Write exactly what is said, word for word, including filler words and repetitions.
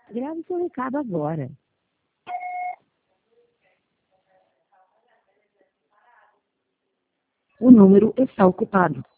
Grave seu recado agora. O número está ocupado.